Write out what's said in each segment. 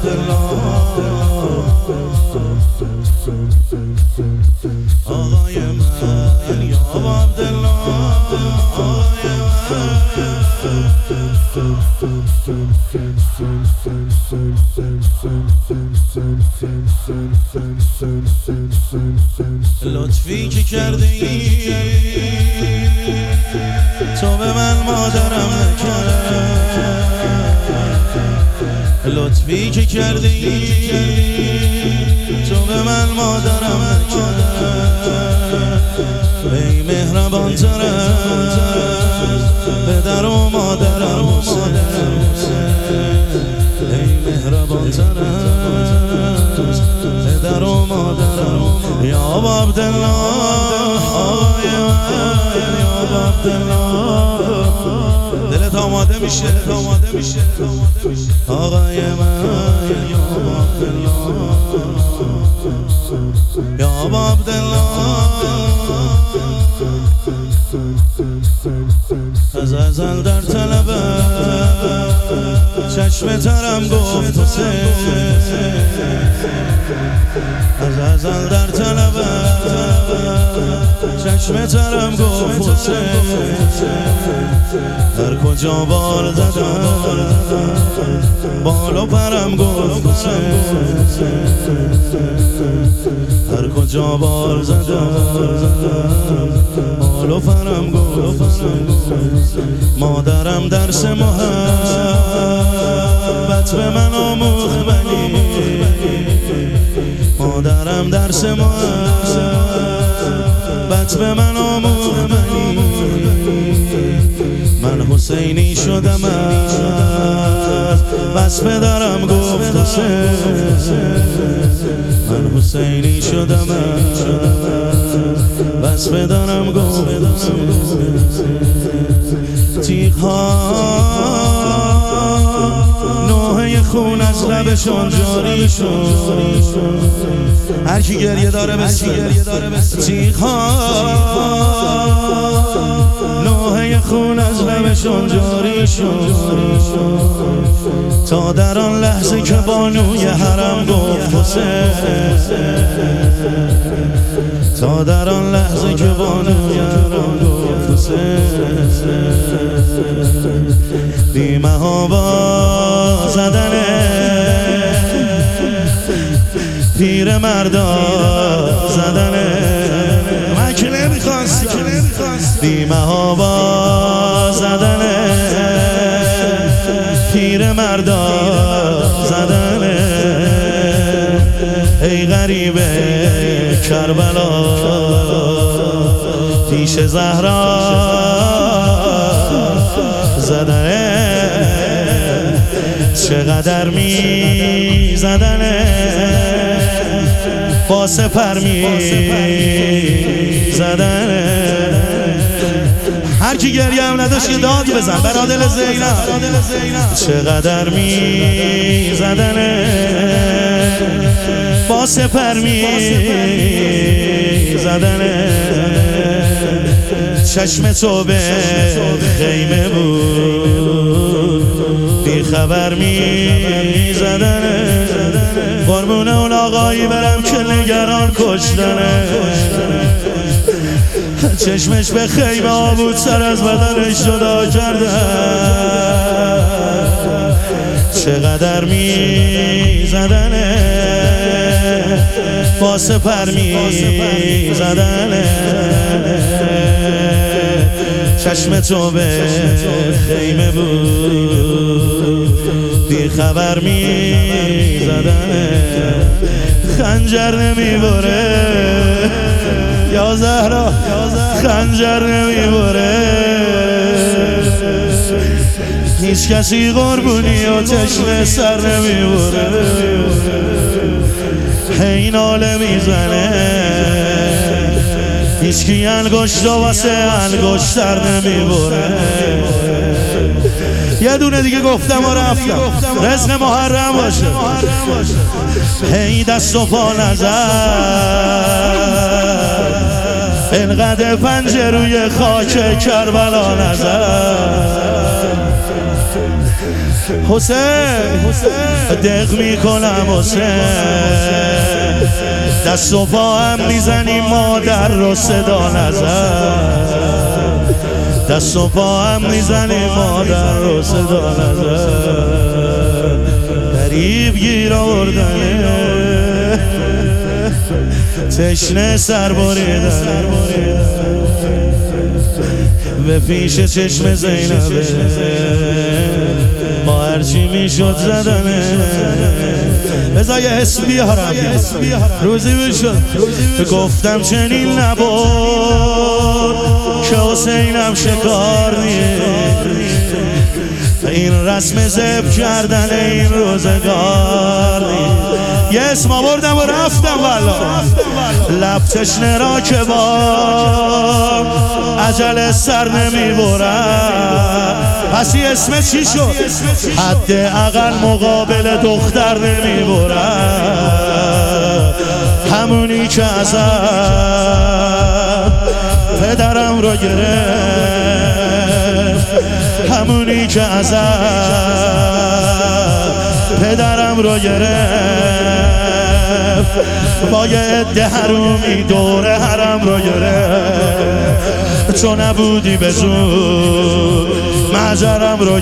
آقای من یا عبدالله لطفی که کرده ای تو به من مادرم نکرد، لطفی که کرده ای تو به من مادرم نکرد. ای مهربان ترم پدر و مادرم حسین، ای مهربان ترم پدر و مادرم یا عبدالله. آقای من یا عبدالله دلت آماده میشه آقای من یا عبدالله یا عبدالله. از ازل در طلبم چشم ترم گفت حسین، از ازل در طلبم چشم ترم گفت حسین. در کجا بال زدم بال و پرم گفت حسین، در کجا بال زدم بال و پرم گفت حسین. مادرم درس محبت به من آموخت ولی، مادرم درس محبت به من آموخت ولی، من حسینی شدم بس پدرم گفت حسین، من حسینی شدم بس پدرم گفت حسین. تیغ‌ها نوحه خون از لبشون جاری شد، هر کی گریه داره بسی. تیغ‌ها نوحه خون از لبشون جاری شد، تا در آن لحظه که بانوی حرم گفت حسین، تا در آن لحظه که بانوی حرم گفت حسین. بی محابا زدنه پیر مردا زدنه، من که نمیخواستم. بی محابا زدنه پیر مردا زدنه، ای غریب کربلا پیش زهرا زدنه، چقدر می زدنه با سپر می زدنه. هر کی گریه هم نداشت یه داد بزن برا دل زینب. چقدر می زدنه با سپر می زدنه، چشم تو به خیمه بود بی خبر می زدنه. قربون اون آقایی برم که نگران کشتنه، چشمش به خیمه ها بود سر از بدنش جدا کردن. چقدر می زدنه با سپر می زدنه، چشم تو به خیمه بود بی خبر می زدنه. خنجر نمی بره یا زهرا، خنجر نمی بره هیچ کسی، قربونی و چشم سر نمی بره. هی ناله میزنه هیچکی انگشتا واسه انگشتر نمیبره. یه دونه دیگه گفتم و رفتم، رزق محرم باشه. هی دست و پا نزد، انقدر پنجه روی خاک کربلا نزد. حسین دق میکنم حسین دست و پا هم میزنیم مادر رو صدا نزن دست و پا هم میزنیم مادر رو صدا نزن غریب گیر آوردنه تشنه سر بریدنه به پیش چشم زینبه ما هرچی میشد زدنه بذار یه حس بیارم روزی بشد گفتم چنین نبود که حسینم شکار نیست این رسم زب کردن این روزگار نیست یه اسم آوردم و رفتم والا لب تشنه را که با عجل سر نمیبرم پس این اسم چی شد؟ حد اقل مقابل دختر نمیبرم همونی که ازم پدرم رو گرفت همونی که ازم پدرم رو گرفت با یه عده حرومی دور حرم رو گرفت چون نبودی به زور مجرم رو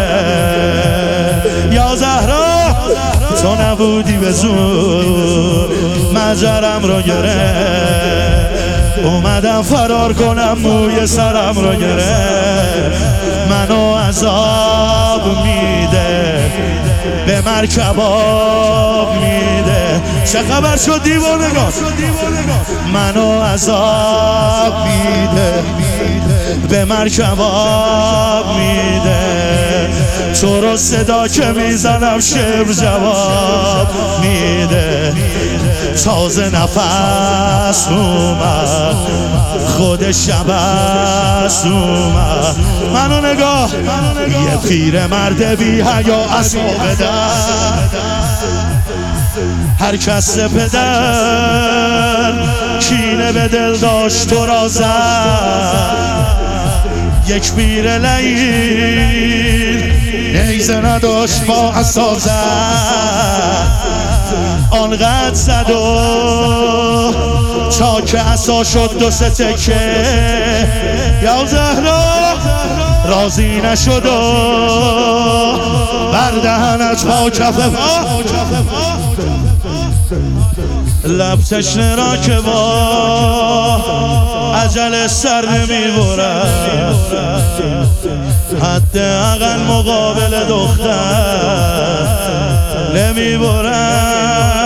گرفت یا زهرا تو نبودی به زور مجرم رو گرفت اومدم فرار کنم موی سرم رو گرفت منو عذاب میده به مرکباب میده چه خبر شد دیوانگان منو عذاب میده به مرکباب میده تو رو صدا که میزنم شعر جواب میده تازه نفس اومد خود شبست اومد منو نگاه یه پیر مرد بی حیا اصحاب در هر کس پدر کینه به دل داشت تو را زد یک پیر لیل نیزه نداشت با عصا زد آنقدر زد و چاک عصا شد دو سه تکه یا زهرا راضی نشد و بر دهنت پا کف پا لب تشنه را که با عجل سر نمیبرد حد اقل مقابل دختر نمیبرد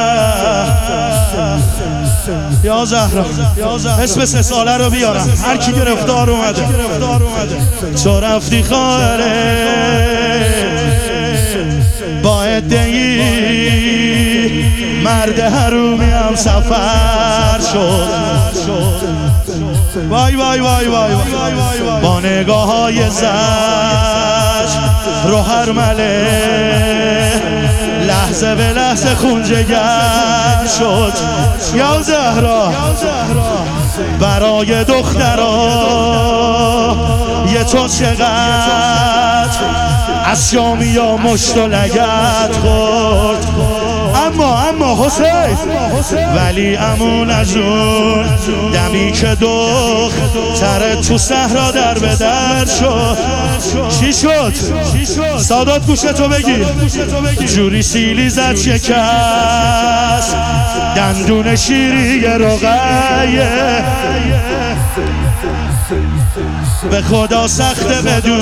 یا زهرا اسم 3 ساله رو بیارم هر کی گرفتار اومده تو رفتی خواهره با عده‌ای مرد حرومی هم سفر شد وای وای وای وای با نگاه های زج رو هر مله لحظه به لحظه خون جگر شد یا زهرا برای دخترها یه تو چقدر از شامی یا مشت و لگت خورد اما حسین ولی امون از اون دمی که دختر تو صحرا در به در شد چی شد؟ سادات گوشتو بگیر جوری سیلی زد شکست دندون شیری رقیه به خدا سخته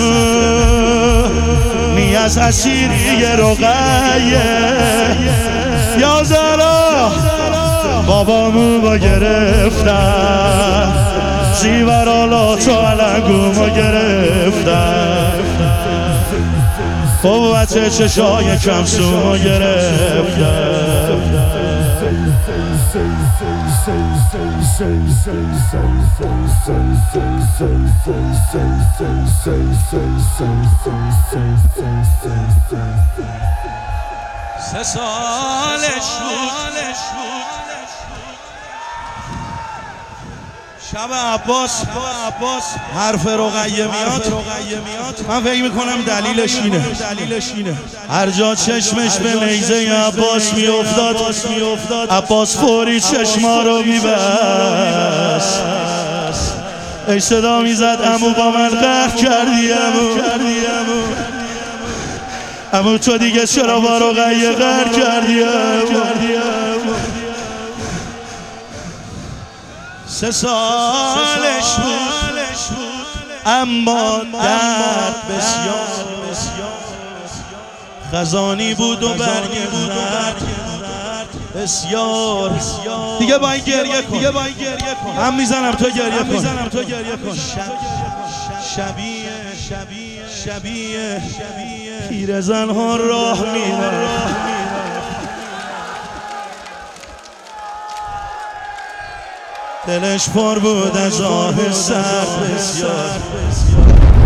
بدونی از اسیری رقیه یا زهرا بابامو با گرفتن زیورالا تو علنگومو گرفتن قوت چشای کمسومو گرفتن سه سالش بود شب عباس حرف رقیه میاد من فکر میکنم دلیلش اینه هر جا چشمش به نیزه عباس میافتاد عباس فوری چشما رو میبست ای صدا میزد عمو با من قهر کردی عمو تو دیگه چرا با رقیه قهر کردی 3 سالش بود اما درد بسیار خزانی بود و برگ زرد بسیار دیگه با این گریه کن هم میزنم تو گریه کن شبیه پیرزن‌ها راه میرن دلش پر بود از آه سرد بسیار